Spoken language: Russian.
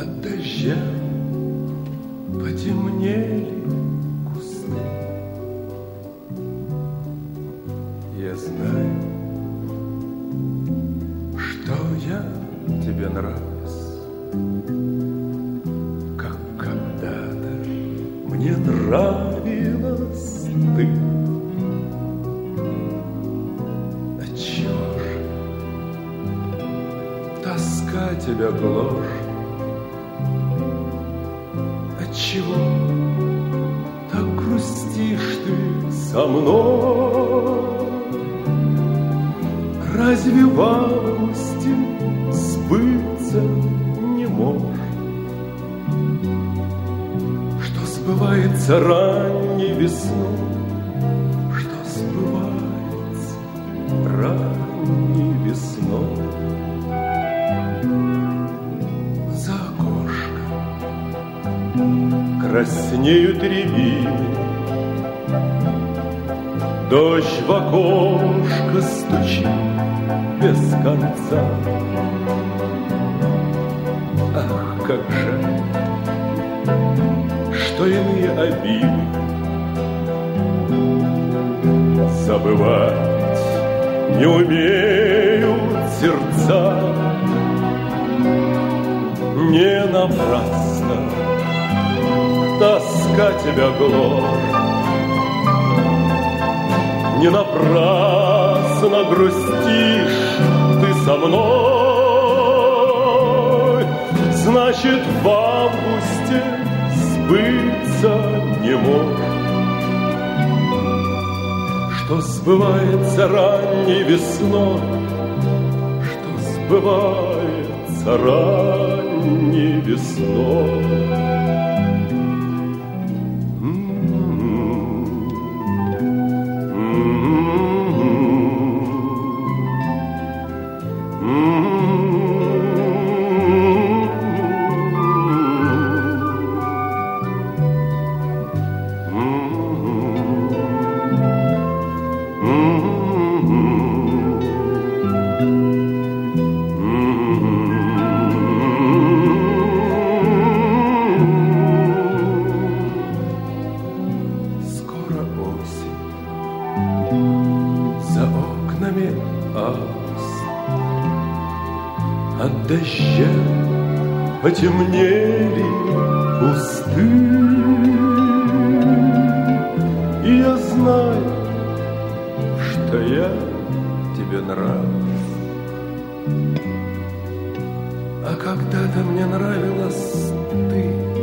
От дождя потемнели кусты. Я знаю, что я тебе нравлюсь, как когда-то мне нравилась ты. Отчего же тоска тебя гложет? Отчего так грустишь ты со мной? Разве в августе сбыться не может, что сбывается ранней весной, что сбывается ранней весной? За окошком краснеют рябины, дождь в окошко стучит без конца. Ах, как жаль, что иные обиды забывать не умеют сердца. Не напрасно тоска тебя гложет, не напрасно грустишь ты со мной. Значит, в августе сбыться не может, что сбывается ранней весной, что сбывается ранней весной. За окнами август, от дождя потемнели кусты. И я знаю, что я тебе нравлюсь, а когда-то мне нравилась ты.